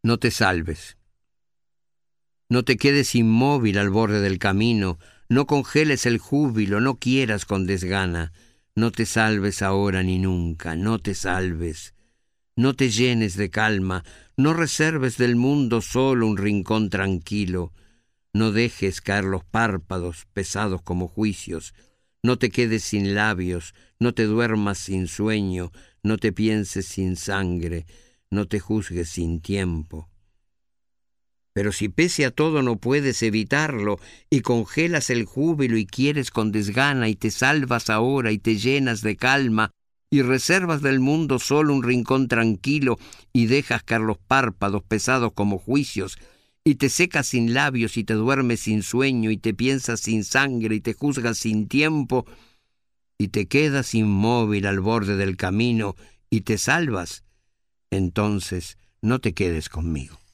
no te salves. No te quedes inmóvil al borde del camino, no congeles el júbilo, no quieras con desgana. No te salves ahora ni nunca, no te salves. No te llenes de calma, no reserves del mundo solo un rincón tranquilo. No dejes caer los párpados pesados como juicios. No te quedes sin labios, no te duermas sin sueño, no te pienses sin sangre, no te juzgues sin tiempo. Pero si pese a todo no puedes evitarlo, y congelas el júbilo y quieres con desgana, y te salvas ahora y te llenas de calma, y reservas del mundo solo un rincón tranquilo, y dejas caer los párpados pesados como juicios, y te secas sin labios y te duermes sin sueño, y te piensas sin sangre y te juzgas sin tiempo, y te quedas inmóvil al borde del camino, y te salvas, entonces no te quedes conmigo.